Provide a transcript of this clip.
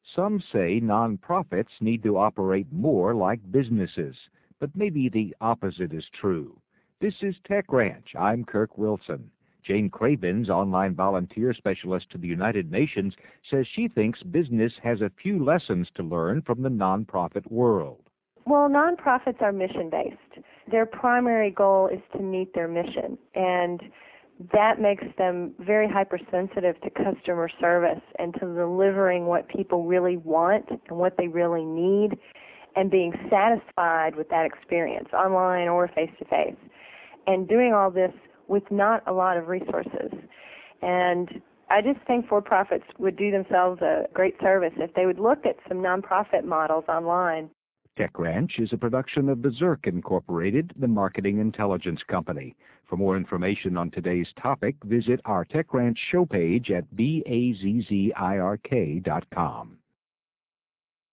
Some say nonprofits need to operate more like businesses, but maybe the opposite is true. This is Tech Ranch. I'm Kirk Wilson. Jane Cravens, online volunteer specialist to the United Nations, says she thinks business has a few lessons to learn from the nonprofit world. Well, nonprofits are mission-based. Their primary goal is to meet their mission, and that makes them very hypersensitive to customer service and to delivering what people really want and what they really need and being satisfied with that experience, online or face-to-face, and doing all this with not a lot of resources. And I just think for-profits would do themselves a great service if they would look at some nonprofit models online. Tech Ranch is a production of Berserk Incorporated, the marketing intelligence company. For more information on today's topic, visit our Tech Ranch show page at BAZZIRK.com.